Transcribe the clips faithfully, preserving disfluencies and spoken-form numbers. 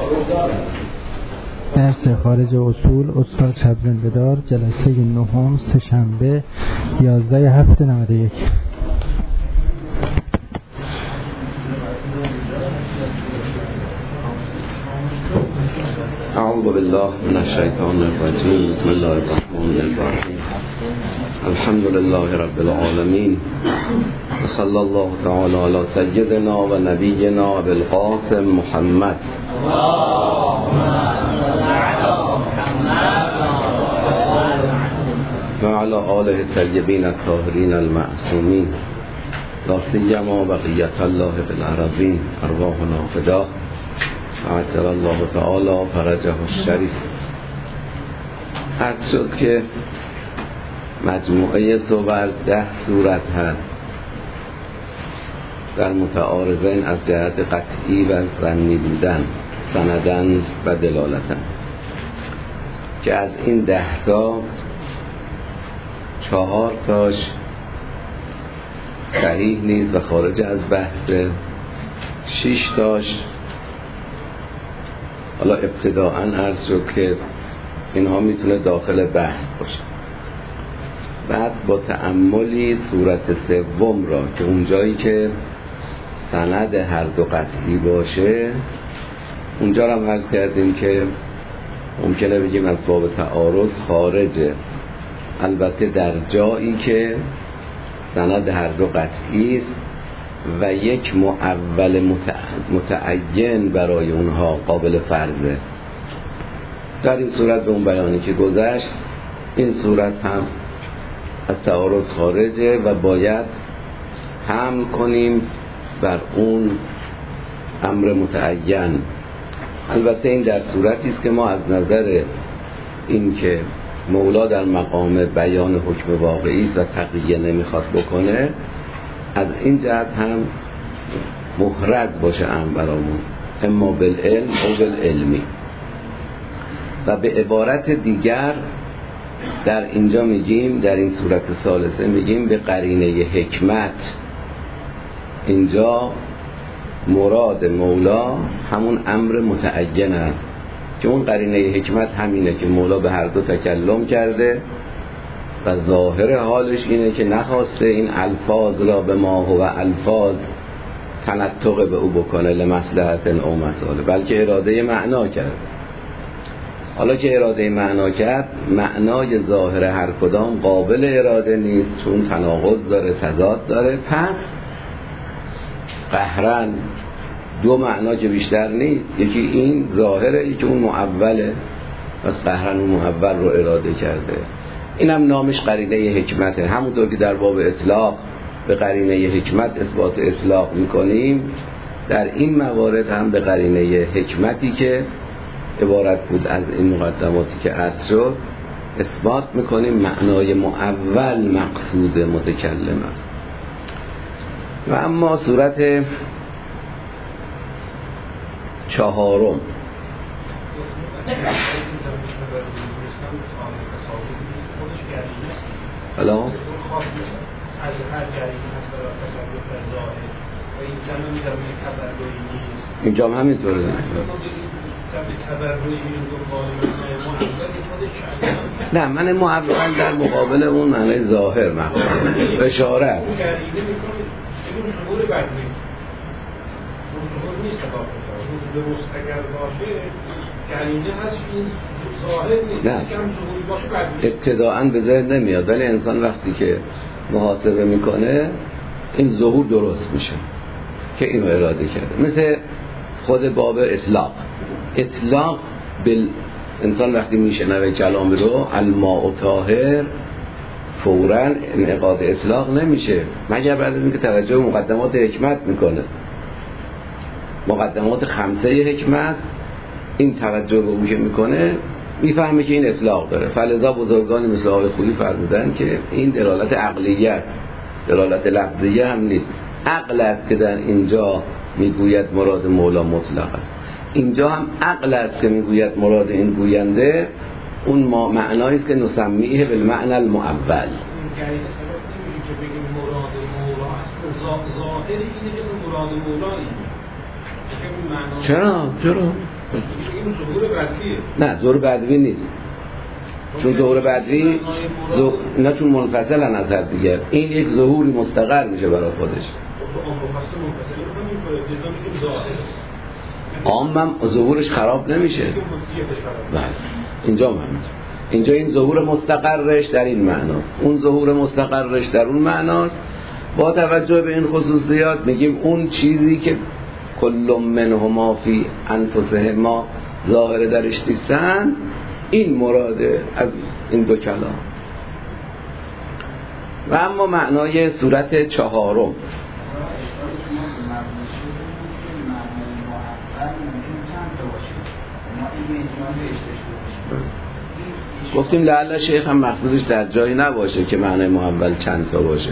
درس خارج اصول استاد شب زنده‌دار جلسه نهم سه شنبه یازده هفت نود و یک. اعوذ بالله من الشیطان الرجیم. بسم الله الرحمن الرحیم. الحمد لله رب العالمین و صلی الله تعالی علی سیدنا و نبینا ابی القاسم محمد و علی آله الطیبین الطاهرین المعصومین لا سیما بقیة الله بالعربین ارواحنا فداه عجل الله تعالی فرجه الشریف. عرض شد که مجموعه صور ده صورت هست در متعارضین از جهت قطعی و ظنی بودن، سندن و دلالتن، که از این ده تا چهار تاش صحیح نیست و خارج از بحثه، شش تاش حالا ابتداءً عرض شد که اینها میتونه داخل بحث باشه. بعد با تأملی صورت سوم را که اونجایی که سند هر دو قطعی باشه، اونجا را هم عرض کردیم که ممکنه بگیم از باب تعارض خارجه، البته در جایی که سند هر دو قطعی است و یک معول متعین برای اونها قابل فرضه. در این صورت به اون بیانی که گذشت، این صورت هم از تعارض خارجه و باید حمل کنیم بر اون امر متعین. البته این در صورتی است که ما از نظر این که مولا در مقام بیان حکم واقعی است و تقیه نمیخواد بکنه، از این جهت هم محرز باشه ام برامون، اما بالعلم او بالعلمی. و به عبارت دیگر در اینجا میگیم، در این صورت ثالثه میگیم به قرینه حکمت. اینجا مراد مولا همون امر متعین است که اون قرینه حکمت همینه که مولا به هر دو تکلم کرده و ظاهر حالش اینه که نخواسته این الفاظ را به ما هو الفاظ تنطق به او بکنه لمصلحت او مساله، بلکه اراده معنا کرد. حالا که اراده معنا کرد، معنای ظاهر هر کدام قابل اراده نیست، چون تناقض داره، تضاد داره. پس قهرن دو معنا که بیشتر نیست، یکی این ظاهره، یکی اون معوله. پس قهرن اون معول رو اراده کرده. این هم نامش قرینه حکمته. همونطور که در باب اطلاق به قرینه حکمت اثبات اطلاق میکنیم، در این موارد هم به قرینه حکمتی که عبارت بود از این مقدماتی که عرض شد اثبات میکنیم معنای معول مقصود متکلم است. و اما صورت چهارم حالا از هر جریمی هست برای تصور در ظاهر و این جمع می‌دارم یک تبرگوی نیست. اینجا هم همینطوره. نه، من معول در مقابل اون معنی ظاهر مقصود اشاره است. اون جریمی می‌کنه اون شعور بد نیست. اون شعور نیست تفاوت. اون درست اگر باشه جریمی هست، این ظاهر نیست. نه، ابتداءً به ذهن نمیاد، ولی انسان وقتی که محاسبه میکنه این ظهور درست میشه که اینو اراده کرده. مثل خود باب اطلاق. اطلاق بل انسان وقتی میشنوه کلام رو الماء طاهر، فوراً انعقاد اطلاق نمیشه مگر بعد از اینکه توجه به مقدمات حکمت میکنه. مقدمات خمسه حکمت این توجه رو که میکنه میفهمه که این اطلاق داره. فلذا بزرگان مثل آقای خویی فرمودن که این دلالت عقلیت، دلالت لفظیه هم نیست. عقل است که در اینجا میگوید مراد مولا مطلق است. اینجا هم عقل است که میگوید مراد این گوینده اون ما معنایی است که نسمیه بالمعنى المعول. این گریه سبب نمیشه که بگیم مراد مولا است. ظاهر اینه که مراد مولا اینه. چرا؟ چرا؟ این ظهور بدویه. نه ظهور بدوی نیست، چون ظهور بدوی زو... نه چون منفصلن از هر دیگر، این یک ظهوری مستقر میشه برای خودش. عامم ظهورش خراب نمیشه. بله اینجا مهم. اینجا این ظهور مستقرش در این معناست، اون ظهور مستقرش در اون معناست. با توجه به این خصوصیات میگیم اون چیزی که کل منهما فی انفسهما ظاهر درش نیستن، این مراده از این دو کلام. و اما معنای صورت چهارم، گفتیم لعل شیخ هم مقصودش در جایی نباشه که معنی محول چند تا باشه.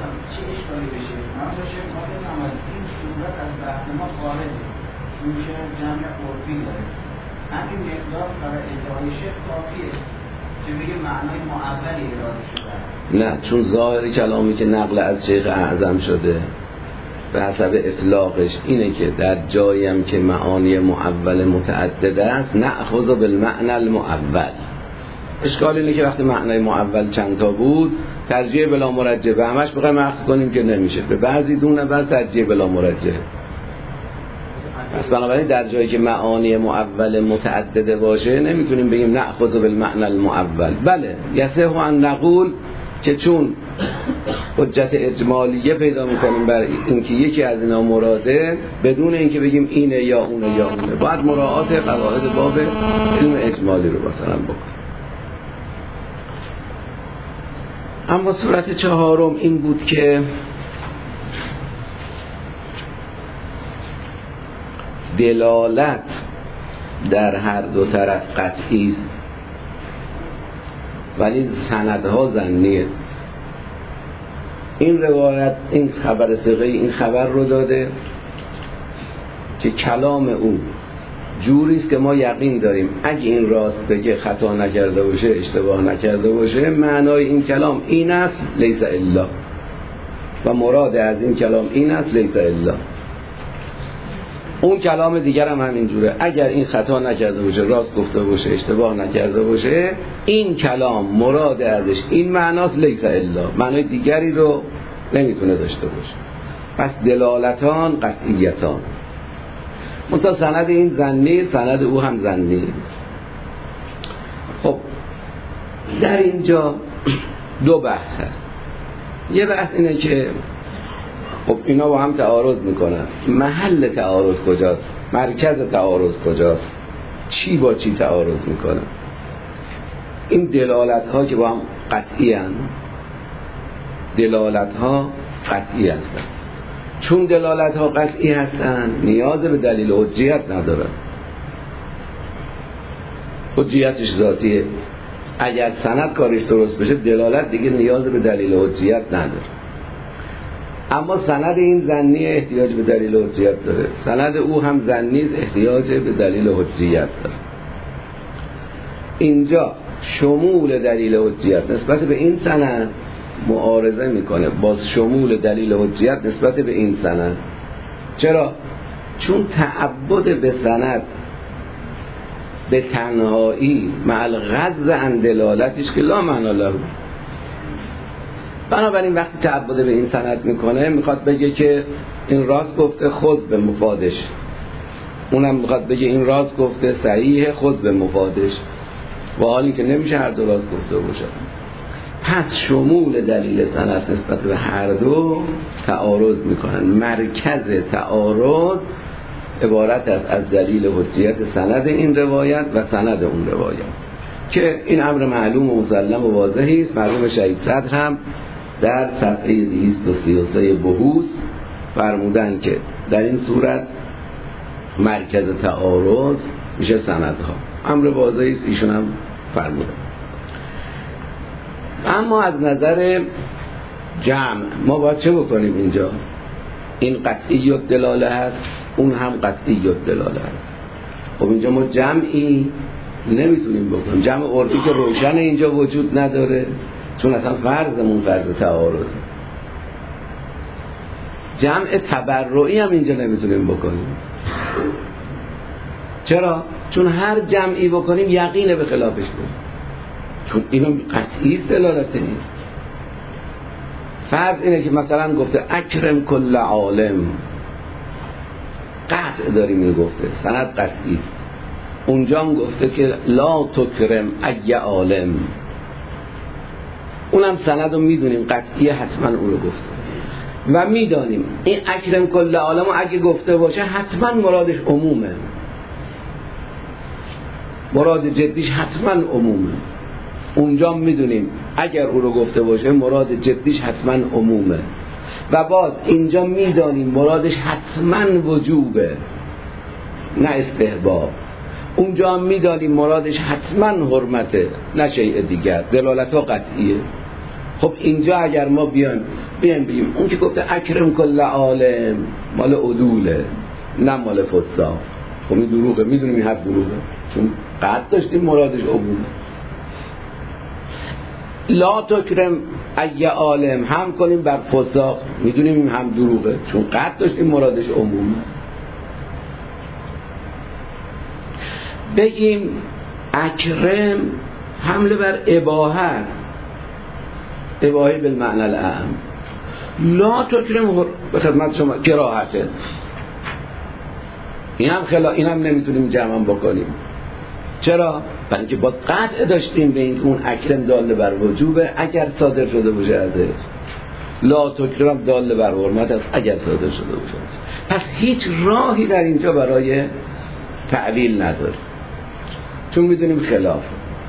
همین مقدار برای ادعای شیخ کافیه که بگه معنای معولی اراده شده. نه، چون ظاهر کلامی که نقل از شیخ اعظم شده به حسب اطلاقش اینه که در جایی هم که معانی معول متعدد است نأخذ بالمعنى المعول. اشکال اینه که وقتی معنای معول چند تا بود ترجیح بلا مرجح به همش بخوایم اخذ کنیم که نمیشه، به بعضی دونه بر ترجیح بلا مرجح. پس بنابراین در جایی که معانی معول متعدده باشه نمیتونیم بگیم نأخذ بالمعنى المعول. بله یصح ان نقول که چون حجت اجمالیه پیدا میکنیم بر اینکه یکی از اینا مراده بدون اینکه بگیم اینه یا اونه یا اونه، باید مراعات قواعد باب علم اجمالی رو مثلا بکنیم. اما صورت چهارم این بود که دلالت در هر دو طرف قطعی است ولی سندها ظنیه. این روایت این خبر ثقه این خبر رو داده که کلام او جوری است که ما یقین داریم اگه این راست بگه خطا نکرده باشه اشتباه نکرده باشه معنای این کلام این است لیس الا، و مراد از این کلام این است لیس الا. اون کلام دیگر هم همینجوره، اگر این خطا نکرده باشه راست گفته باشه اشتباه نکرده باشه این کلام مراد ازش این معناست لیس الا، معنای دیگری رو نمیتونه داشته باشه. پس دلالتان قطعیتان. منتها سند این ظنی، سند او هم ظنی. خب در اینجا دو بحث هست. یه بحث اینه که خب اینا با هم تعارض میکنن، محل تعارض کجاست، مرکز تعارض کجاست، چی با چی تعارض میکنن. این دلالت ها که با هم قطعی هستند، دلالت ها قطعی هستند. چون دلالت ها قطعی هستند نیاز به دلیل حجیت ندارن، حجیتش ذاتیه. اگر سند کارش درست بشه دلالت دیگه نیاز به دلیل حجیت نداره. اما سند این ظنی احتیاج به دلیل حجیت داره، سند او هم ظنی احتیاج به دلیل حجیت داره. اینجا شمول دلیل حجیت نسبت به این سند معارضه میکنه با شمول دلیل حجیت نسبت به این سند. چرا؟ چون تعبد به سند به تنهایی مع الغض عن دلالتش که لا معنی له. بنابراین وقتی تعبد به این سند میکنه میخواد بگه که این راست گفته خود به مفادش، اونم میخواد بگه این راست گفته صحیح خود به مفادش، و حالی که نمیشه هر دو راست گفته باشه. پس شمول دلیل سند نسبت به هر دو تعارض میکنن. مرکز تعارض عبارت است از دلیل حجیت سند این روایت و سند اون روایت، که این امر معلوم و مسلم و واضحی است. مرحوم شهید صدر هم در صفحه دویست و سی و سه بحوث فرمودن که در این صورت مرکز تعارض میشه سندها. امر واضحی است، ایشون هم فرمودن. اما از نظر جمع ما باید چه بکنیم؟ اینجا این قطعی دلاله هست، اون هم قطعی دلاله هست. خب اینجا ما جمعی نمیتونیم بکنیم. جمع عرفی که روشن اینجا وجود نداره، چون اصلا فرضمون فرض تعارض. جمع تبرعی هم اینجا نمیتونیم بکنیم. چرا؟ چون هر جمعی بکنیم یقینه به خلافش داریم، چون اینو قطعی است دلالت این. فرض اینه که مثلا گفته اکرم کل عالم، قطع داریم اینو گفته، سند قطعی است. اونجا هم گفته که لا تکرم ای عالم، اونم سند رو میدونیم قطعی، حتما اون رو گفته و میدانیم این اکرم کل عالم رو اگه گفته باشه حتما مرادش عمومه، مراد جدیش حتما عمومه. اونجا میدونیم اگر او رو گفته باشه مراد جدیش حتما عمومه و باز اینجا میدانیم مرادش حتما وجوبه نه استحباب. اونجا میدانیم مرادش حتما حرمته نه شیء دیگر، دلالت ها قطعیه. خب اینجا اگر ما بیایم بیایم بگیم اون که گفته اکرم کل عالم مال عدوله نه مال فساق، خب این دروغه، میدونیم این حرف دروغه چون قطع داشتیم مرادش عمومه. لا تکرم ای عالم هم کنیم بر فساق، میدونیم این هم دروغه چون قطع داشتیم مرادش عمومه. بگیم اکرم حمله بر اباحه، اباحه بالمعنی الاعم. لا تکرم به خدمت شما کراهته، این هم خلا این هم نمیتونیم جمع بکنیم. چرا؟ برای اینکه باز قطع داشتیم به این اون اکرم داله بر وجوبه اگر صادر شده باشه ازش، لا تکرم داله بر حرمت است اگر صادر شده باشه. پس هیچ راهی در اینجا برای تعویل نداره چون میدونیم خلاف.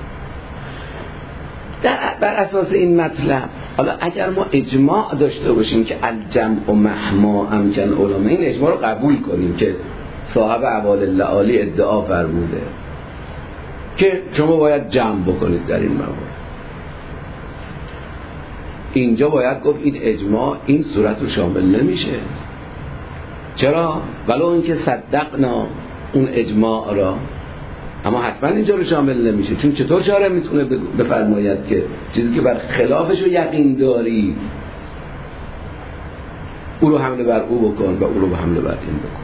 در بر اساس این مطلب حالا اگر ما اجماع داشته باشیم که الجمع و مهما امکن علما، این اجماع رو قبول کنیم که صاحب احوال اللعالی ادعا فرموده که شما باید جمع بکنید در این موارد، اینجا باید گفت این اجماع این صورت رو شامل نمیشه. چرا؟ ولو اینکه صدقنا اون اجماع را، اما حتما اینجا رو شامل نمیشه. چون چطور شارع میتونه بفرماید که چیزی که بر خلافش رو یقین داری او رو حمله بر او بکن و او رو حمله بر این بکن،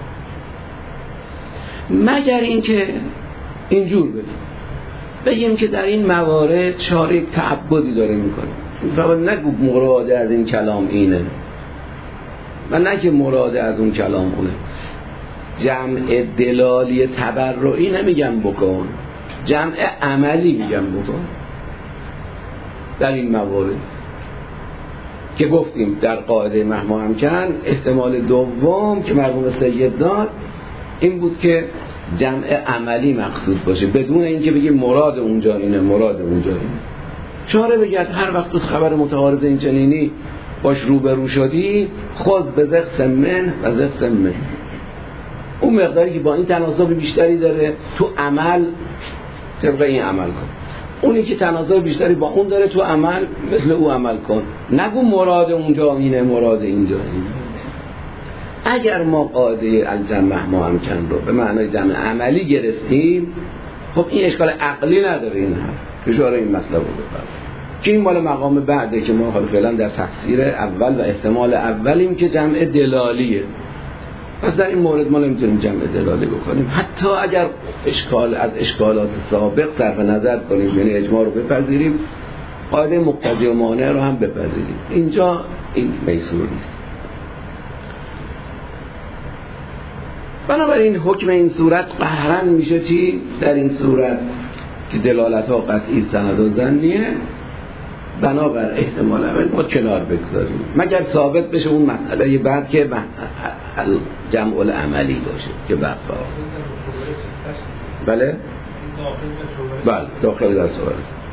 مگر اینکه اینجور بگیم بگیم که در این موارد شارع تعبدی داره میکنه، فقط نگو مراد از این کلام اینه و نه که مراد از اون کلام اونه. جمع دلالی تبرعی نمیگم بکن، جمع عملی میگم بکن در این موارد که گفتیم در قاعده مهما امکن. احتمال دوم که مرحوم سید داد این بود که جمع عملی مقصود باشه بدون اینکه بگیم مراد اونجا اینه مراد اونجا اینه. شارع بگید هر وقت تو خبر متعارض این چنینی باش روبرو شدی خود به زخ من و زخ من، اون مقداری که با این تناسب بیشتری داره تو عمل طبق این عمل کن، اونی که تناسب بیشتری با اون داره تو عمل مثل او عمل کن. نگو مراد اونجا اینه مراد اینجا اینه. اگر ما قاعده الجمع ما امکن رو به معنای جمع عملی گرفتیم خب این اشکال عقلی نداره. این حرف اشاره این مطلب رو بفرم که این مال مقام بعده که ما حالا فعلا در تفسیر اول و احتمال اولیم که جمع دلالیه. پس در این مورد ما نمیتونیم جمع دلالی بکنیم حتی اگر اشکال از اشکالات سابق صرف نظر کنیم، یعنی اجماع رو بپذیریم قاعده مقتضی و مانع رو هم بپذیریم. اینجا این میسور نیست. بنابراین حکم این صورت قهرن میشه چی؟ در این صورت که دلالت ها قطعی سند و ظنیه بنابر احتمال اول ما کنار بگذاریم مگر ثابت بشه اون مسئله بعد که جمع العملی باشه که بعد بله بله داخل در صورت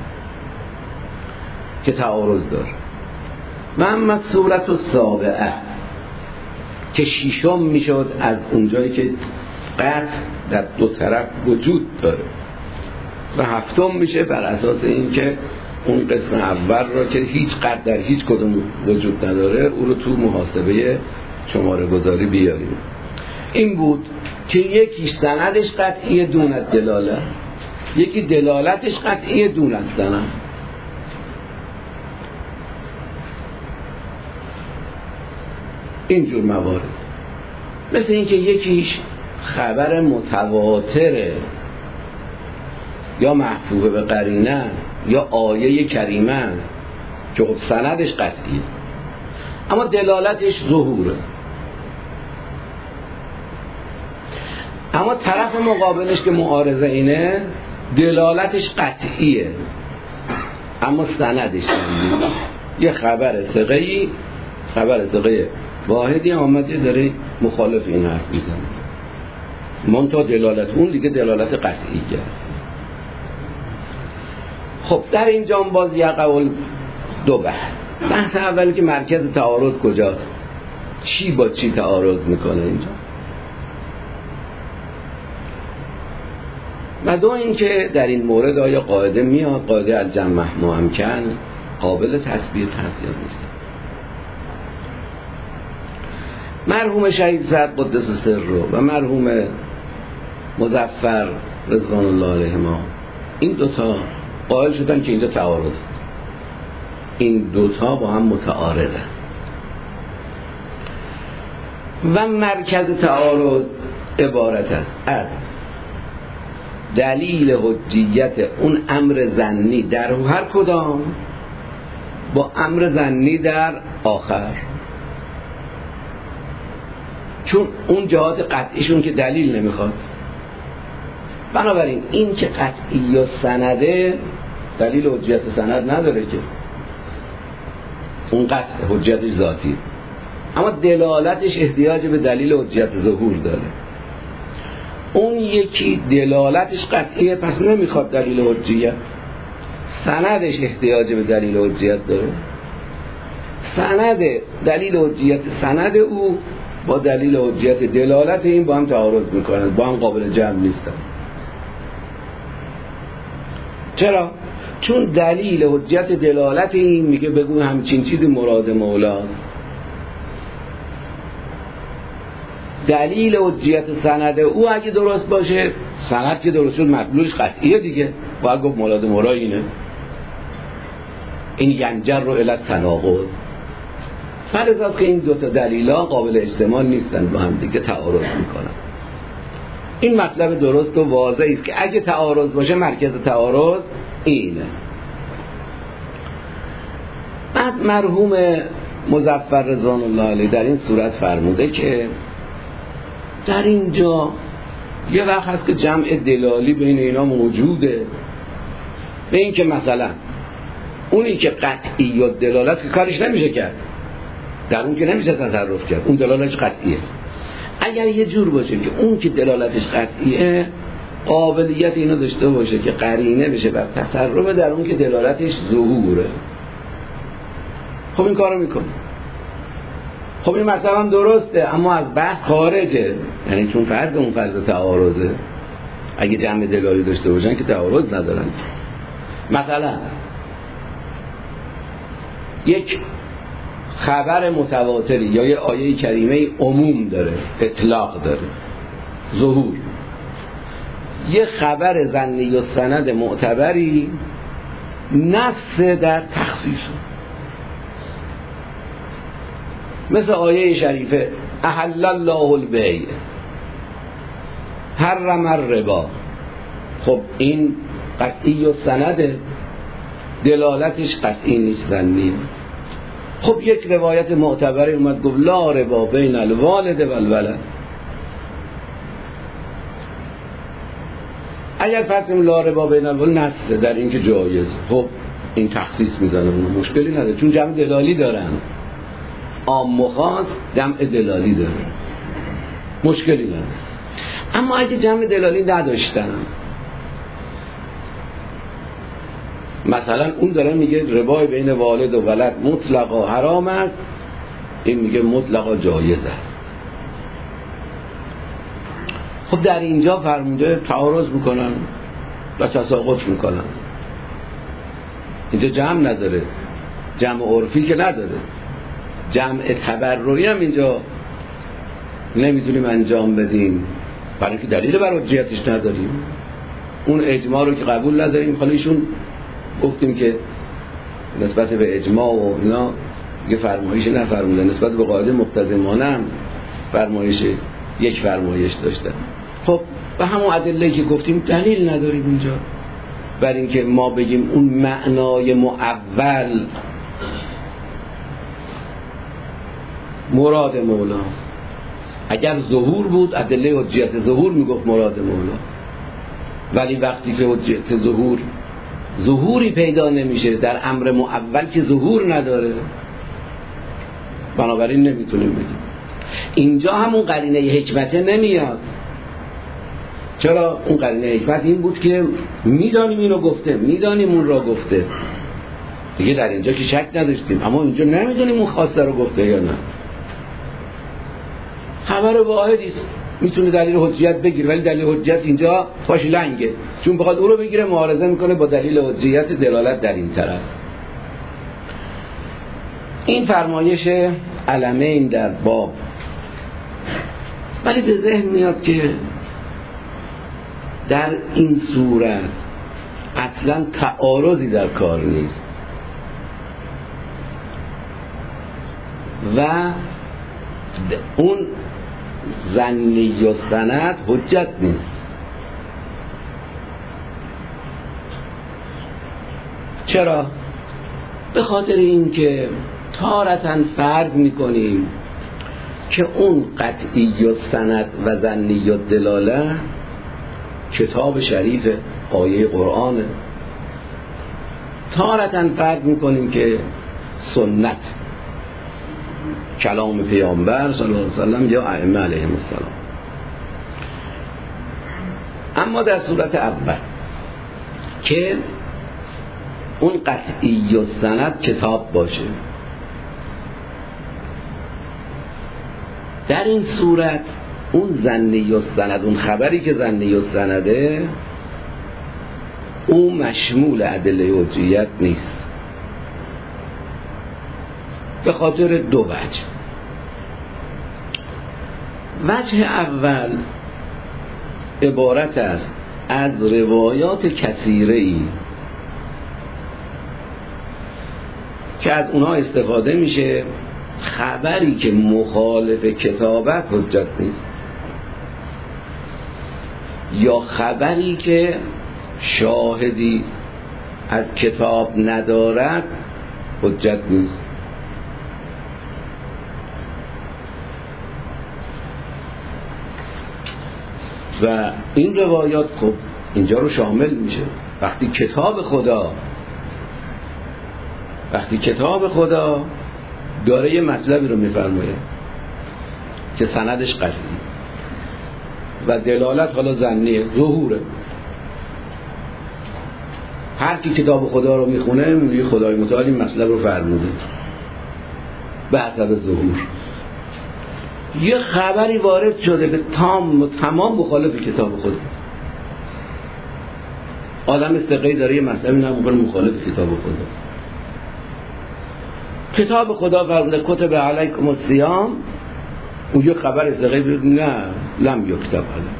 که تعارض داره. و اما صورت السابعه که شیشم میشد از اونجایی که قطع در دو طرف وجود داره و هفتم میشه بر اساس این که اون قسم اول را که هیچ قطع در هیچ کدوم وجود نداره او رو تو محاسبه شماره گذاری بیاریم. این بود که یکی سندش قطعی دون دلاله، یکی دلالتش قطعی دون سند. اینجور موارد مثل این که یکیش خبر متواتره یا محفوظ به قرینه است یا آیه کریمه است که خب سندش قطعیه اما دلالتش ظهوره. اما طرف مقابلش که معارضه اینه دلالتش قطعیه اما سندش نمیده. یه خبر ثقه‌ای خبر ثقه واحدی آمده داره مخالف این حرف میزنه منتها دلالت اون دیگه دلالت قطعی کرد. خب در اینجا باز یقول دو بحث. بحث اولی که مرکز تعارض کجاست، چی با چی تعارض میکنه اینجا، و دو این که در این مورد آیا قاعده میاد قاعده الجمع ممکن قابل تثبیت هست یا نیست. مرحوم شهید سعد قدس سر رو و مرحوم مظفر رضوان الله علیهما این دوتا قائل شدن که اینجا تعارض، این دوتا با هم متعارضن و مرکز تعارض عبارت است از دلیل حجیت اون امر ظنی در هر کدام با امر ظنی در آخر، چون اون جهات قطعیشون که دلیل نمیخواد. بنابراین این که قطعی و سنده دلیل حجیت سند نداره که اون قطع حجیتش ذاتی، اما دلالتش احتیاج به دلیل حجیت ظهور داره. اون یکی دلالتش قطعیه پس نمیخواد دلیل حجیت، سندش احتیاج به دلیل حجیت داره. سند دلیل حجیت سند او با دلیل حجیت دلالت این با هم تعارض میکنن، با هم قابل جمع نیستن. چرا؟ چون دلیل حجیت دلالت این میگه بگو همچین چیزی مراد مولاست، دلیل حجیت سند او اگه درست باشه سند که درست شد مطلوبش قطعیه دیگه، باید گفت مراد مراد اینه. این ینجر رو علت تناقض فرض است که این دوتا دلیلا قابل اجتماع نیستن، با هم دیگه تعارض میکنن. این مطلب درست و واضحی است که اگه تعارض باشه مرکز تعارض اینه. بعد مرحوم مظفر رضوان الله علیه در این صورت فرموده که در اینجا یه وقت هست که جمع دلالی بین اینا موجوده، به این که مثلا اونی که قطعی و دلالت که کارش نمیشه کرد، در اون که نمیشه تصرف کرد، اون دلالتش قطعیه. اگر یه جور باشه که اون که دلالتش قطعیه قابلیت اینو داشته باشه که قرینه بشه بر تصرف در اون که دلالتش ظهوره، خب این کارو میکنه. خب این مطلب هم درسته اما از بحث خارجه، یعنی چون فرض اون فرض تعارضه، اگه جمع دلالی داشته باشن که تعارض ندارن. مثلا یک خبر متواتری یا یه آیه کریمه عموم داره، اطلاق داره، ظهور، یه خبر ظنی و سند معتبری نص در تخصیص، مثل آیه شریفه احل الله البیع حرم الربا. خب این قطعی و سند دلالتش قطعی نیست، ظنیه. خب یک روایت معتبری اومد گفت لا ربا بین الوالد و الولد. اگر فرضیم لا ربا بین الوالد نص در این که جایز، خب این تخصیص میزنه، مشکلی نداره چون جمع دلالی دارن، عام و خاص جمع دلالی داره، مشکلی نداره. اما اگه جمع دلالی نداشتن، مثلا اون داره میگه ربای بین والد و ولد مطلقا حرام است، این میگه مطلقا جایز است. خب در اینجا فرموده تعارض میکنن و تساقط میکنن. اینجا جمع نداره، جمع عرفی که نداره، جمع تبرعی هم اینجا نمیتونیم انجام بدیم برای اینکه دلیل بر حجیتش نداریم. اون اجماع رو که قبول نداریم، حالا ایشون گفتیم که نسبت به اجماع و اینا یه فرمایش نفرمودن، نسبت به قاعده مقتضی مانع هم فرمایش یک فرمایش داشتن. خب به همون ادله‌ای که گفتیم دلیل نداریم اینجا بر اینکه ما بگیم اون معنای معول مراد مولاست. اگر ظهور بود ادله حجیت ظهور میگفت مراد مولاست، ولی وقتی که حجیت ظهور ظهوری پیدا نمیشه در امر معول که ظهور نداره، بنابراین نمیتونیم بگیم. اینجا همون قرینه حکمت نمیاد. چرا؟ اون قرینه حکمت این بود که میدانیم اینو گفته، میدانیم اون را گفته، دیگه در اینجا که شک نداشتیم، اما اینجا نمیدونیم اون خواسته رو گفته یا نه. خبر واحدی است، میتونه دلیل حجیت بگیره، ولی دلیل حجیت اینجا پاش لنگه، چون بخواد اون رو بگیره معارضه میکنه با دلیل حجیت دلالت در این طرف. این فرمایش علمین در باب. ولی به ذهن میاد که در این صورت اصلا تعارضی در کار نیست و اون ظنی و سند حجت نیست. چرا؟ به خاطر اینکه تارتاً فرض میکنیم که اون قطعی و سند و ظنی و دلاله کتاب شریف آیه قرآنه، تارتاً فرض میکنیم که سنت کلام پیامبر صلی الله علیه وسلم یا ائمه علیهم السلام. اما در صورت اول که اون قطعی و سند کتاب باشه، در این صورت اون ظنی و سند، اون خبری که ظنی و سنده، اون مشمول ادله حجیت نیست، به خاطر دو وجه. وجه اول عبارت است از روایات کثیره‌ای که از اونها استفاده میشه، خبری که مخالف کتاب است حجت نیست، یا خبری که شاهدی از کتاب ندارد حجت نیست. و این روایات خب اینجا رو شامل میشه. وقتی کتاب خدا وقتی کتاب خدا داره یه مطلبی رو میفرمایه که سندش قطعی و دلالت حالا ظنیه، ظهوره، هر کی کتاب خدا رو میخونه میگه خدای متعال این مطلب رو فرموده به حسب ظهور. یه خبری وارد شده که تام تمام مخالف کتاب خداست، آدم استقی داره یه مطلبی نمیگه مخالف کتاب خداست. کتاب خدا فرموده کتب علیکم الصیام، اون یه خبر استقی بود نه لم یکتب علیکم.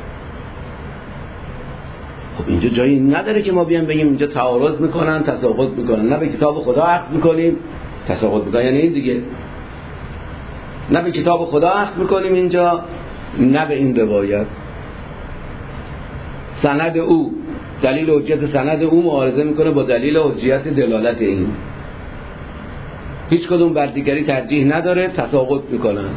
خب اینجا جایی نداره که ما بیان بگیم اینجا تعارض میکنن تساقط میکنن، نه به کتاب خدا اخذ میکنیم تساقط میکنن، یعنی این دیگه نه به کتاب خدا اخذ میکنیم اینجا، نه به این روایت. سند او، دلیل حجیت سند او معارضه میکنه با دلیل حجیت دلالت این، هیچ کدوم بر دیگری ترجیح نداره، تساقط میکنن.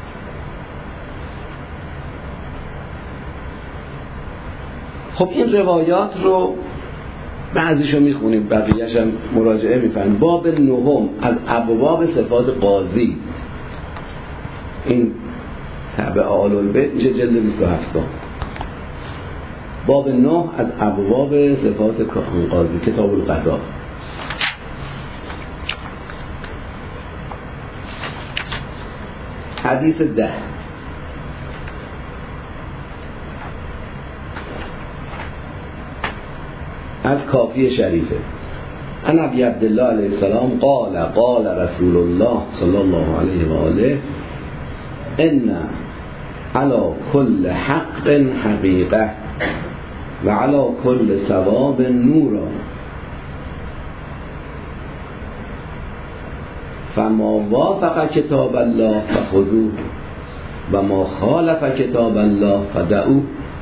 خب این روایات رو بعضیشو میخونیم، بقیه‌اش هم مراجعه میفرماییم. باب نهم از ابواب صفات قاضی، این تبع آل البیت میشه جلد بیست و هفت. باب نه از ابواب صفات قاضی، کتاب القضا. حدیث ده از کافی شریفه. ان ابی عبدالله علیه السلام قال قال رسول الله صلی الله علیه و آله ان علی کل حق حقیقه و علی کل ثواب نورا فما وافق کتاب الله فخذوه و ما خالف کتاب الله فدعوه.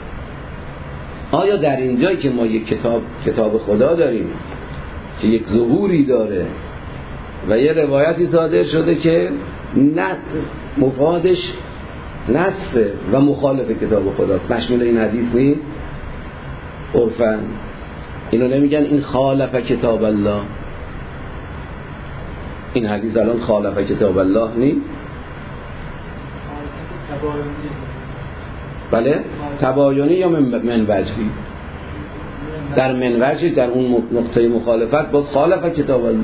آیا در اینجایی که ما یک کتاب کتاب خدا داریم که یک ظهوری داره و یه روایتی صادر شده که نه مفادش نصه و مخالف کتاب خداست، مشمول این حدیث نیست؟ عرفاً اینو نمیگن این خالف کتاب الله؟ این حدیث الان خالف کتاب الله نیست؟ بله؟ تباینی یا منوجی؟ در منوجی در اون نقطه مخالفت باز خالف کتاب الله.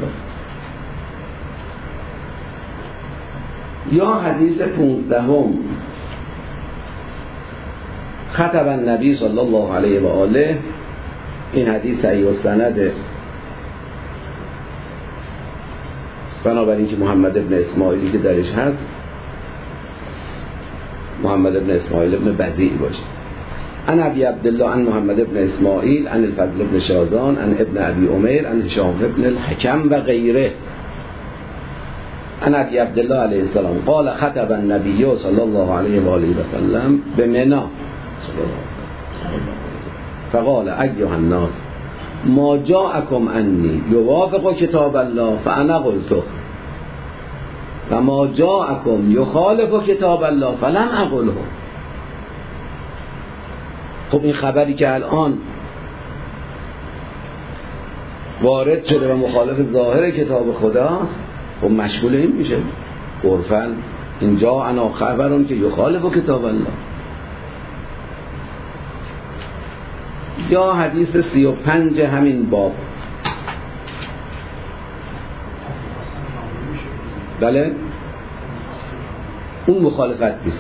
یا حدیث پونزدهم خطب النبی صلی الله علیه و آله، این حدیث صحیح السنده، بنابراین که محمد ابن اسماعیلی که درش هست محمد ابن اسماعیل ابن بذیع باشه. عن ابی عبدالله عن محمد ابن اسماعیل عن الفضل ابن شاذان عن ابن ابی عمیر عن هشام ابن الحکم و غیره عن ابی عبدالله علیه السلام قال خطب النبی صلی الله علیه و آله و سلم بمنا فقال ایها الناس ما جاءکم انی یوافق کتاب الله فانا قلته و ما جاءکم یخالف کتاب الله فلم اقله. خب این خبری که الان وارد شده و مخالف ظاهر کتاب خداست، خب مشغول این میشه عرفاً اینجا انا خبرون که یخالف کتاب الله. یا حدیث سی و پنج همین باب، بله اون مخالفت نیست،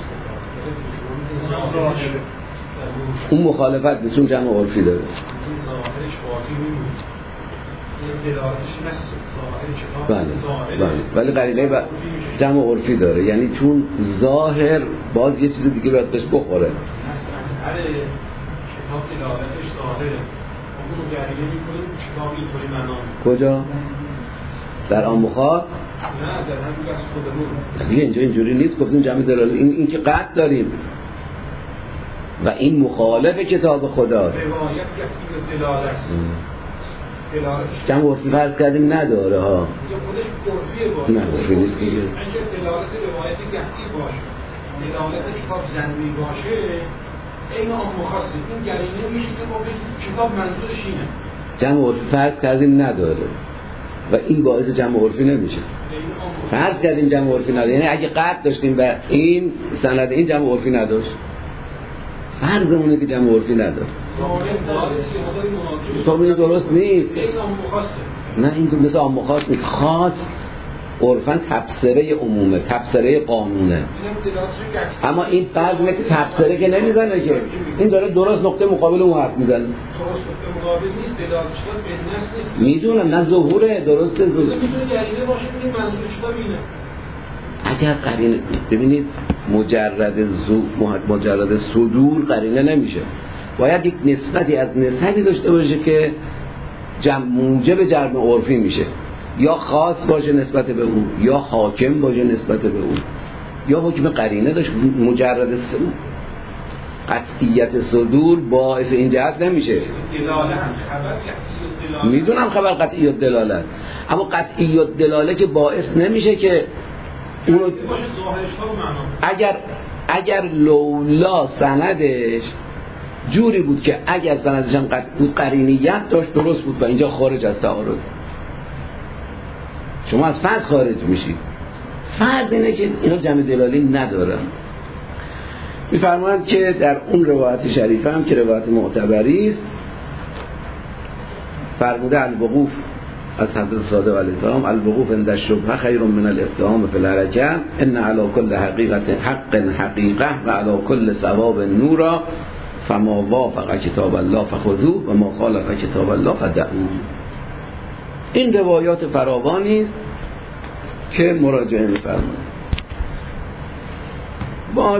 اون مخالفت نیست، اون جمع عرفی داره. بله بله ولی قرینه و جمع عرفی داره، یعنی چون ظاهر باز یه چیز دیگه باید بهش بخوره. کتاب تلاوتش ظاهره، اون گریه میکنیم کتاب اینطوری منام کجا؟ در آموخات؟ نه در همین بحث خودمون دیگه اینجا اینجوری نیست. گفتیم جمع دلاله این, این که قطع داریم و این مخالف کتاب خداست. روایت گفتیم دلاله است، جمع عرفی فرض کردیم نداره ها، یا خودش عرفیه باشه، نه عرفی نیست دیگه. اگه دلالت روایت گفتی باشه، دلالت کتاب زنوی باشه این آن مخصص، این گرینه میشه که خب کتاب منظورش اینه. جمع عرفی فرض کردیم نداره و این باعث جمع عرفی نمیشه. فرض کردیم جمع عرفی نداره، یعنی اگه قطع داشتیم و این سند این جمع عرفی نداشت، فرضمونه که جمع عرفی نداره. خب این درست نیست. نه این تو مثل عام خاص نیست. خاص عرفاً تبصره عمومه، تبصره قانونه. اما این فرض اینه که تبصره که نمیزنه که این داره درست نقطه مقابل اون حرف میزنه. درست نقطه مقابل نیست، دلالت شده به نص نیست. میدونم نه ظهوره، درسته ظهور. میتونه گرینه باشه که منظورش اینه. اگر قرینه ببینید مجرد زو مجرد صدور قرینه نمیشه، باید یک نسبتی از نسبی داشته باشه که جمع موجب جرم عرفی میشه، یا خاص باشه نسبت به اون، یا حاکم باشه نسبت به اون، یا حکم قرینه داشت. مجرد قطعیت صدور باعث این جهت نمیشه. میدونم خبر قطعیت دلالت، اما قطعیت دلالت که باعث نمیشه که اونو اگر اگر لولا سندش جوری بود که اگر سندش هم قطع بود قرینیت داشت درست بود و اینجا خارج از تعارض، شما از فرض خارج میشید. فرض اینه که اینا جمع دلالی ندارن. میفرمایند که در اون روایت شریفه هم که روایت معتبری است فرموده الوقوف از حضرت صادق علیه السلام الوقوف عند الشبهه خیر من الاقدام فی الحرکه ان علی کل حقیقت حق حقیقه و علی کل ثواب نورا فما وافق کتاب الله فخذوه و ما خالف کتاب الله فدعوه. این روایات فراوانی است که مراجعه می‌فرمایند. باز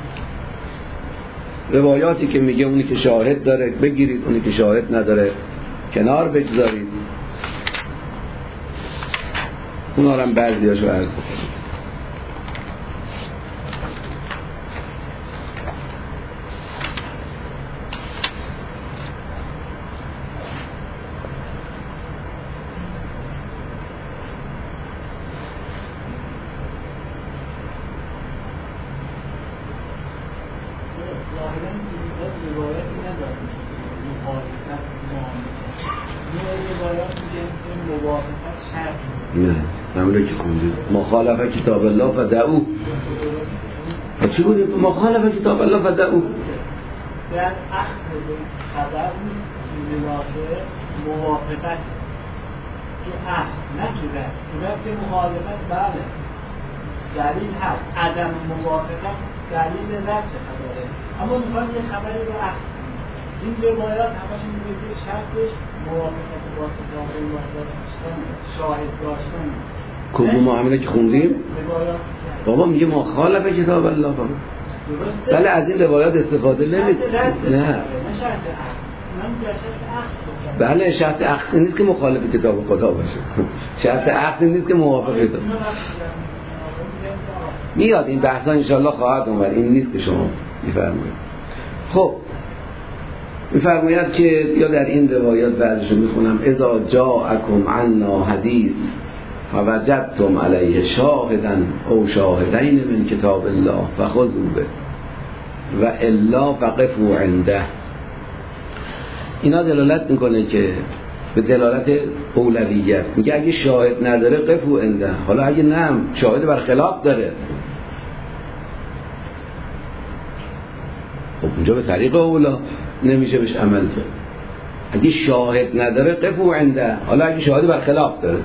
روایاتی که میگه اونی که شاهد داره بگیرید، اونی که شاهد نداره کنار بگذارید، اونا رو هم بعضیاشو عرض بکنید. موافقت شرط نه نمیده که خوندید مخالفه کتاب الله فدعو. چی بود مخالفه کتاب الله فدعو؟ در اخذ خبر مناسب موافقت تو اصل نه تو رد تو رد که مخالفت بله دلیل هست، عدم موافقت دلیل رد خبره، اما میخوایم یه خبری رو اصل این روایات همش میگه شرطش موافقت با کتاب الله داشتن شاهد داشتن. کدوم همینه که خوندیم؟ بابا میگه مخالفه کتاب الله بابا. بله از این روایات استفاده نمید نه بله شرط عقدی نیست که مخالف کتاب خدا باشه، شرط عقدی نیست که موافق کتاب میاد. این بحثا انشالله خواهد اومد، این نیست که شما میفرمایید. خب میفرماید که یا در این روایات بعضیشو میخونم اذا جاءکم عنا حدیث فوجدتم علیه شاهدا او شاهدین من کتاب الله فخذوا به و الا فقفوا عنده. اینا دلالت میکنه که به دلالت اولویت، میگه اگه شاهد نداره قفوا عنده، حالا اگه نه شاهد برخلاف داره خب اونجا به طریق اولا نمیشه بهش عمل کرد. اگه شاهد نداره قفوا عنده، حالا اگه شاهد برخلاف داره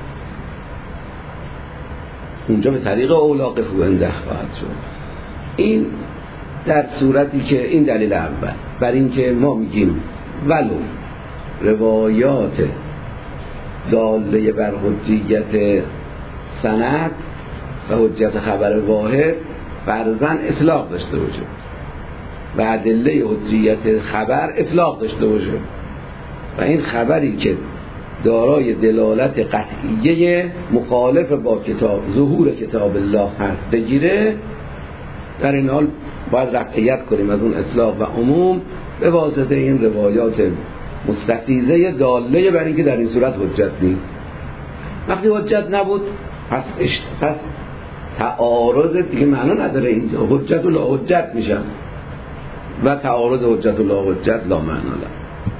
اونجا به طریق اولا قفوا عنده خواهد شد. این در صورتی که این دلیل اول بر این که ما میگیم ولو روایات داله بر حجیت سند و حجیت خبر واحد فرضاً اطلاق داشته باشه و ادله حجیت خبر اطلاق داشته باشه و این خبری که دارای دلالت قطعیه مخالف با کتاب ظهور کتاب الله هست بگیره، در این حال باید رفعیت کنیم از اون اطلاق و عموم به واسطه این روایات مستفیضه داله بر اینکه در این صورت حجت نیست. وقتی حجت نبود پس اشت... پس تعارض دیگه معنا نداره، اینجا حجت و لا حجت میشن و تعارض حجت و لا حجت لا معنا داره.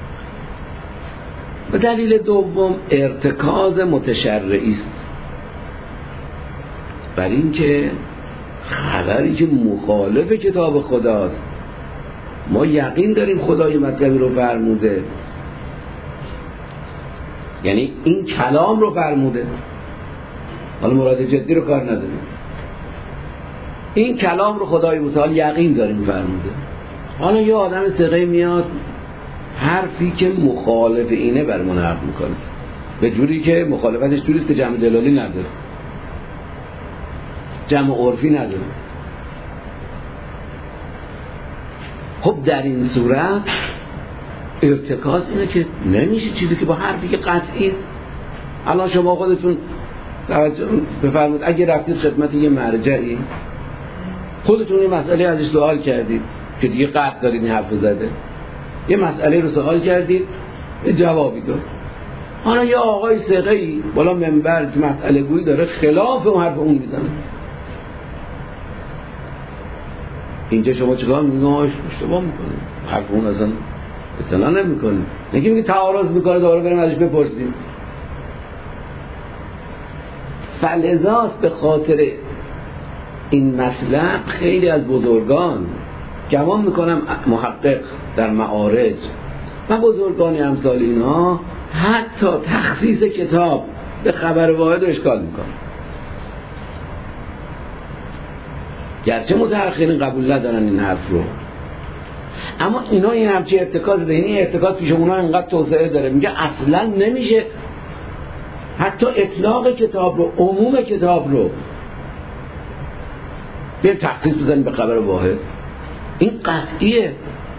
و دلیل دوم ارتکاز متشرعی است، بر اینکه خبری که مخالف کتاب خداست ما یقین داریم خدای مطلبی رو فرموده، یعنی این کلام رو فرموده، حالا مراد جدی رو کار نداریم، این کلام رو خدای متعال یقین داریم فرموده. حالا یه آدم ثقه میاد حرفی که مخالف اینه برمون نقل میکنه به جوری که مخالفتش جوریست که جمع دلالی نداره، جمع عرفی نداره. خب در این صورت ارتکاز اینه که نمیشه چیزی که با حرفی که قطعی است. الان شما خودتون بفرمایید اگه رفتید خدمت یه مرجعی خودتون یه مسئله ازش سوال کردید که دیگه قطع دارید این حرف زده، یه مسئله رو سوال کردید یه جوابی داد، حالا یه آقای ثقه‌ای بالا منبر مسئله گویی داره خلاف اون حرف اون میزنه، اینجا شما چیکار می‌کنید؟ اشتباه می‌کنید، حرف اون اصلا اطلاع نمی‌کنید، نگی میگه تعارض می‌کنه دوباره بریم ازش بپرسیم. فلذاست به خاطر این مطلب خیلی از بزرگان گمان میکنم محقق در معارج و بزرگانی امثال اینا حتی تخصیص کتاب به خبر واحد رو اشکال میکنه، گرچه متأخرین قبول ندارن این حرف رو، اما اینا این همچه ارتکاز داره، این ارتکاز پیش اونا انقدر توسعه داره، میگه اصلا نمیشه حتی اطلاق کتاب رو، عموم کتاب رو بریم تخصیص بزنیم به خبر واحد، این قطعیه.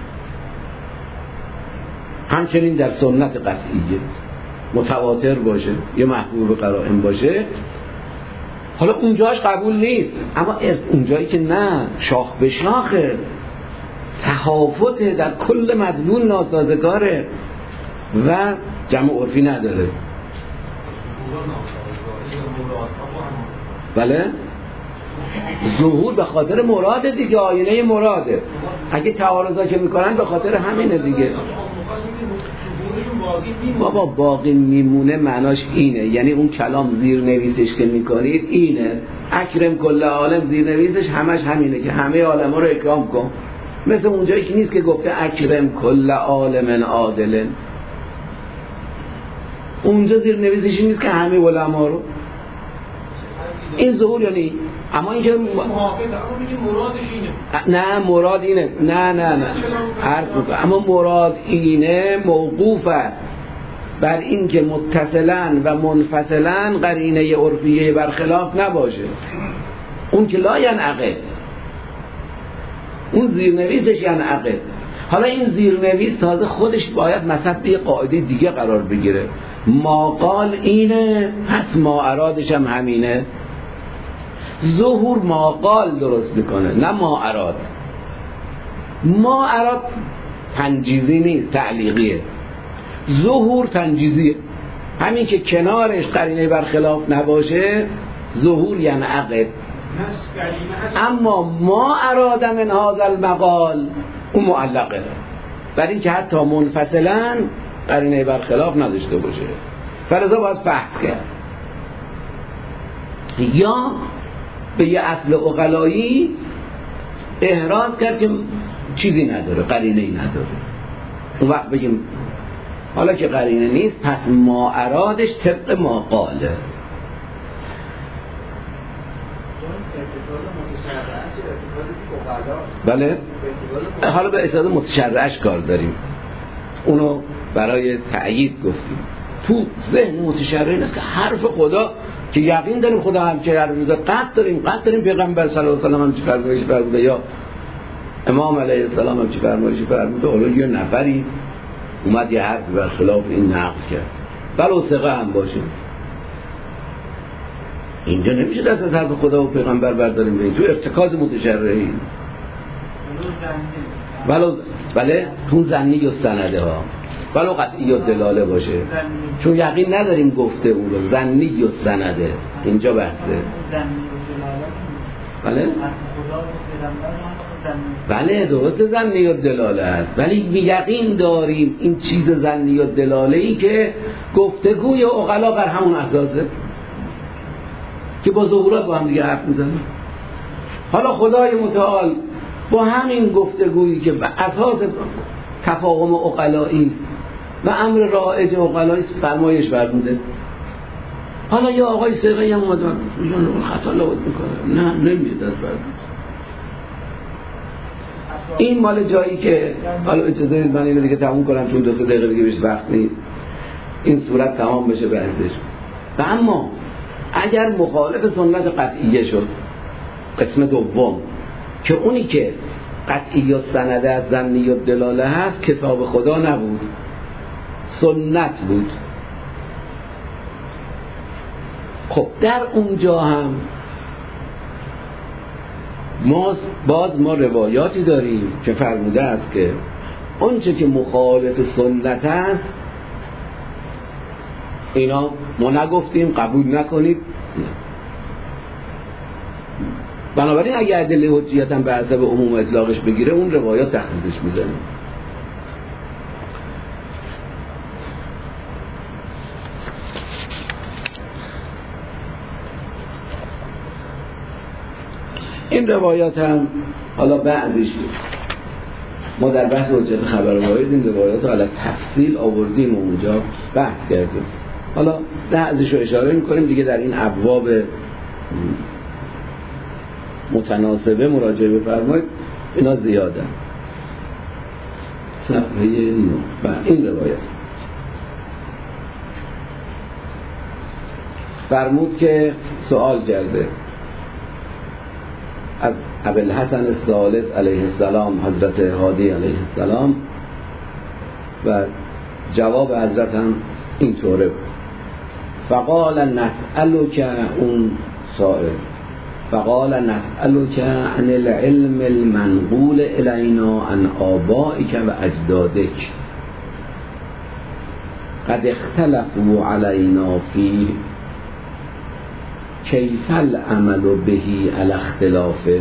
همچنین در سنت قطعیه متواتر باشه یه محبوب قرائن باشه، حالا اونجاش قبول نیست، اما اونجایی که نه شاخ به شاخه تهافته در کل مدلول ناسازگاره و جمع عرفی نداره. بله ظهور به خاطر مراد دیگه، آینه مراده، اگه تعارضا که میکنن به خاطر همینه دیگه. باقی میمونه. بابا باقی میمونه معناش اینه، یعنی اون کلام زیر نویسش که میکنید اینه اکرم کل عالم، زیر نویسش همش همینه که همه عالم ها رو اکرام کن، مثل اونجایی که نیست که گفته اکرم کل عالم عادل، اونجا زیر نویسش نیست که همه علما رو. این ظهور یعنی اما اینکه محافظ اما میگه مرادش اینه. نه مراد اینه، نه نه نه حرف میکنه، اما مراد اینه موقوف است بر این که متصلا و منفصلا قرینه عرفیه برخلاف نباشه، اون که لا ینعقد، اون زیرنویسش ینعقد. حالا این زیرنویس تازه خودش باید مثلا یه قاعده دیگه قرار بگیره، ما قال اینه پس ما ارادش هم همینه. ظهور ما قال درست میکنه نه ما اراد. ما اراد تنجیزی نیست، تعلیقیه. ظهور تنجیزیه، همین که کنارش قرینه برخلاف نباشه ظهور ینعقد. اما ما اراد من هذا المقال اون معلقه، برای اینکه حتی منفصلا قرینه برخلاف نداشته باشه، فلذا باید فحص کرد، یا به یه اصل عقلایی احراز کرد که چیزی نداره، قرینه‌ای نداره، اون وقت بگیم حالا که قرینه نیست پس ما ارادش طبق ما قاله. بله حالا به اصطلاح متشرعش کار داریم، اونو برای تأیید گفتیم. تو ذهن متشرع این است که حرف خدا که یقین داریم خدا هم که حرف میزد، قطع داریم قطع داریم پیغمبر صلی الله علیه و سلم هم چه فرمایش فرموده یا امام علیه السلام هم چه فرمایش فرموده، حالا یه نفری اومد یه حرف برخلاف این نقل کرد ولو ثقه هم باشه، اینجا نمیشه دست از حرف خدا و پیغمبر برداریم بریم تو ارتکاز متشرعی. ولو بله تو زنی و سنده ها ولو قطعی و دلاله باشه، چون یقین نداریم گفته اون رو، زنی و سنده اینجا بحثه. بله بله درست زنی و دلاله است، ولی یقین داریم این چیز زنی و دلاله ای که گفتگوی عقلا بر همون اساسه که با ظهورات با هم دیگه حرف میزنه. حالا خدای متعال با همین گفتگویی که به اساس تفاهم عقلایی و امر رایج عقلایی فرمایش فرموده، حالا یا آقای سرقی هم اومد میگن خطا لابد میکنه، نه نمیشه دست برداشت. این مال جایی که حالا اجازه بدید من اینو دیگه تموم کنم چون دو سه دقیقه دیگه بهش وقت نیست، این صورت تمام بشه بحثش. و اما اگر مخالف سنت قطعیه شد، قسم دوم که اونی که قطعی و سنده از ظنی و دلاله هست کتاب خدا نبود، سنت بود، خب در اونجا هم ما باز ما روایاتی داریم که فرموده است که اونچه که مخالف سنت است اینا ما نگفتیم قبول نکنید. بنابراین اگر ادله حجیت هم به حسب عموم اطلاقش بگیره اون روایات تخصیصش میزنه. این روایات هم حالا بعضیش ما در بحث حجت خبر واحد این روایات حالا تفصیل آوردیم و اونجا بحث کردیم، حالا بعضیش رو اشاره میکنیم دیگه. در این ابواب متناسبه مراجعه بفرمایید، اینا زیاده. صفحه نه و این روایت فرمود که سوال کرده از ابوالحسن الثالث علیه السلام، حضرت هادی علیه السلام، و جواب حضرت هم اینطوره: فقال نسألک، اون سائل فقال نسألک عن العلم المنقول الینا عن آبائک و اجدادک قد اختلفوا علینا فیه کیف العمل بهی علی اختلافه.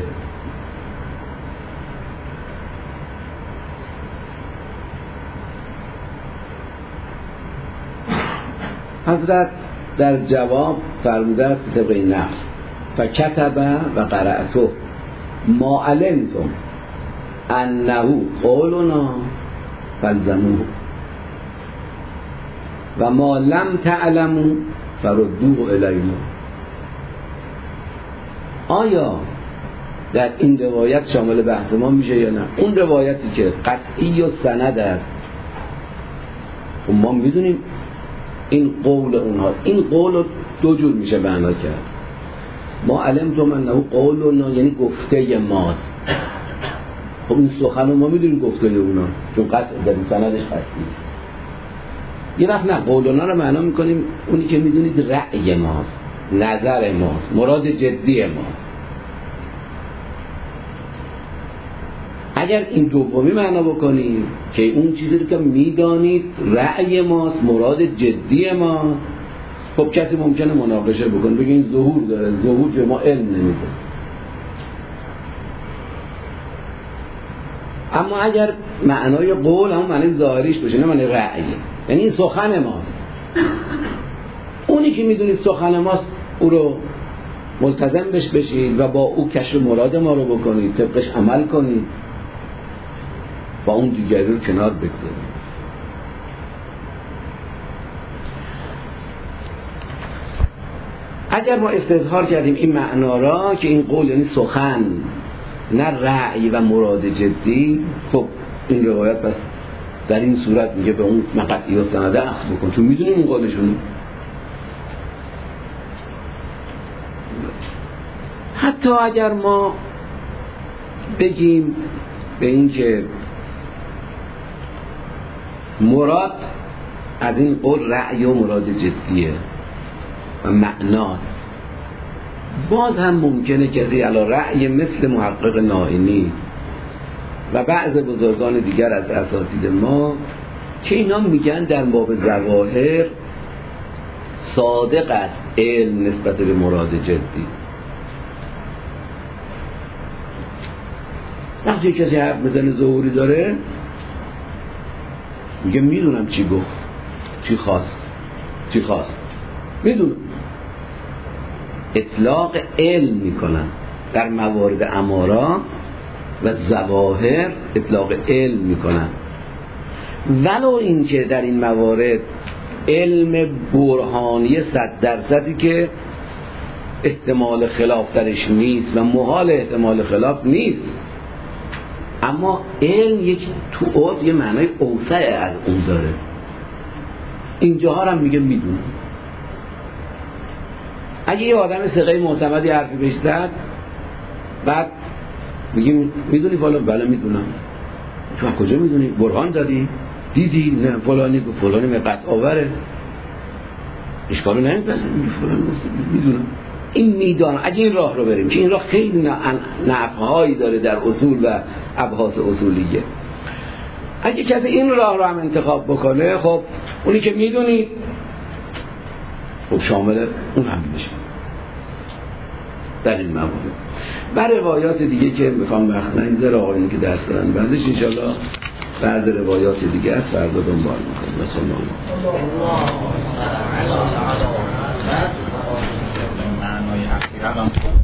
حضرت در جواب فرموده است طبق این نقل فکتب و قرأته ما علمتم انه قولنا فالزموه و ما لم تعلموا فردوه الینا. آیا در این روایت شامل بحث ما میشه یا نه؟ اون روایتی که قطعی و سند است و ما میدونیم این قول اونها، این قول دو جور میشه معنا کرد. ما علمتم انه قولنا یعنی گفته ماست. خب این سخن ما میدونیم گفته اوناست چون قطع در سندش قطعی. یه وقت نه، قولنا رو معنا میکنیم اونی که میدونید رأی ماست، نظر ماست، مراد جدی ماست. اگر این دومی معنا بکنید که اون چیزی که میدانید رأی ماست، مراد جدی ماست، خب کسی ممکنه مناقشه بکنه بگه این ظهور داره، ظهور که ما علم نمیده. اما اگر معنای قول همون معنی ظاهریش باشه نه معنی رأی، یعنی این سخن ماست، اونی که میدونید سخن ماست او رو ملتزم بش بشید و با او کشف مراد ما رو بکنید، طبقش عمل کنید، با اون دیگری رو کنار بگذارید. اگر ما استظهار کردیم این معنا را که این قول یعنی سخن نه رأی و مراد جدی، خب این روایت پس در این صورت میگه به اون مقطعی و سنده اخذ بکن چون میدونیم اون قولشون. حتی اگر ما بگیم به این که مراد از این قول رأی و مراد جدیه و معناست، باز هم ممکنه کسی علی رأی مثل محقق نائینی و بعض بزرگان دیگر از اساتید ما که اینا میگن در باب ظواهر صادق است علم نسبت به مراد جدی. وقتی کسی حرف میزنه ظهوری داره میگه میدونم چی گفت، چی خواست، چی خواست میدونم، اطلاق علم میکنن در موارد امارات و ظواهر، اطلاق علم میکنن، ولو اینکه در این موارد علم برهانی صد درصدی که احتمال خلاف درش نیست و محال احتمال خلاف نیست، اما علم یک تو عرف یه معنای اوسع از اون داره. اینجاها هم میگه میدونم. اگه یه آدم ثقه معتمدی حرفی بهش زد بعد میگیم میدونی فلان؟ بله میدونم. تو از کجا میدونی؟ برهان دادی؟ دیدی؟ نه فلانی گفت فلانی قطع آوره، اشکالو نمیپذیره، میگه فلان میدونم. این میدان اگه این راه رو بریم که این راه خیلی نفعهایی داره در اصول و ابحاث اصولیه، اگه کسی این راه رو هم انتخاب بکنه خب اونی که میدونی خب شامل اون هم میشه در این موارد. و روایات دیگه که میخوام وقت نگذره آقایونی که دست دارن بندش انشالله بعد روایات دیگه از فردا دنبال میکنیم. مثلا الله